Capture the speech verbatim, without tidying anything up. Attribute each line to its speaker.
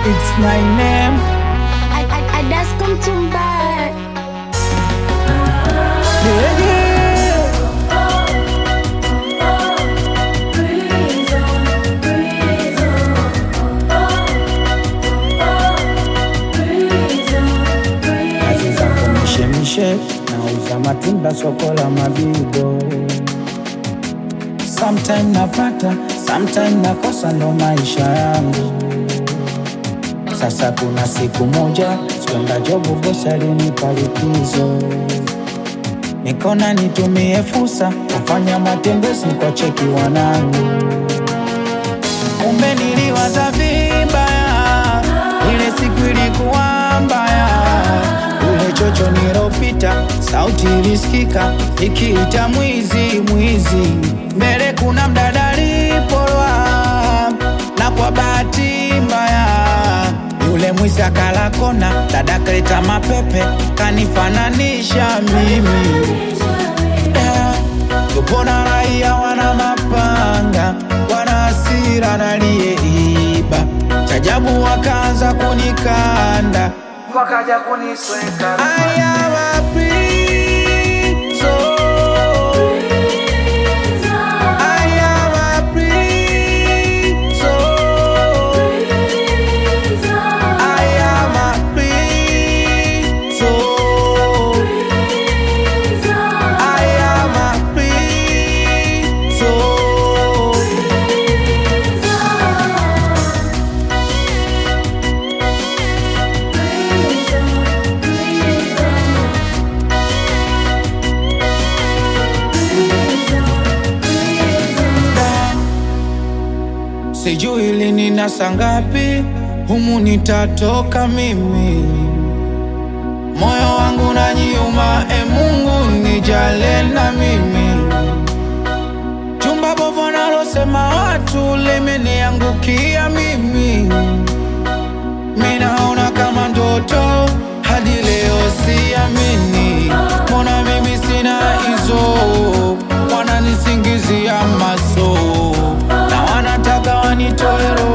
Speaker 1: It's my name.
Speaker 2: I, I, I just come to buy.
Speaker 1: Yeah, yeah. Kazi zangu mishemishe, nauza matunda soko la Mabibo. Sometime napata, sometime nakosa, ndo maisha yangu. Sasa kuna siku moja sikwenda jobu, bosi alinipa likizo. Nikona nitumie fursa kufanya matembezi kwa cheki wanangu. Kumbe niliwaza vibaya, ile siku ilikuwa mbaya. Ule chocho nilopita, sauti ilisikika ikiita mwizi mwizi. Mbele kuna mdada alipolwa, na kwa bahati mbaya yule mwizi akala kona. Dada kaleta mapepe kanifananisha mimi. Yeah. Yupo na raia wana mapanga, wana hasira naliyeiba. Chajabu wakaanza kunikanda, wakaja kunisweka. I am a prison. I am a prison. I am a prison. I am a prison. Sijui lini na saa ngapi humu nitatoka mimi. Moyo wangu unaniuma, e Mungu nijale na mimi. Jumba bovu nalosema watu limeniangukia mimi. Minaona kama ndoto, hadi leo siamini. Mbona mimi sina hizo, wananisingizia maso, na wanataka wanitoe roho.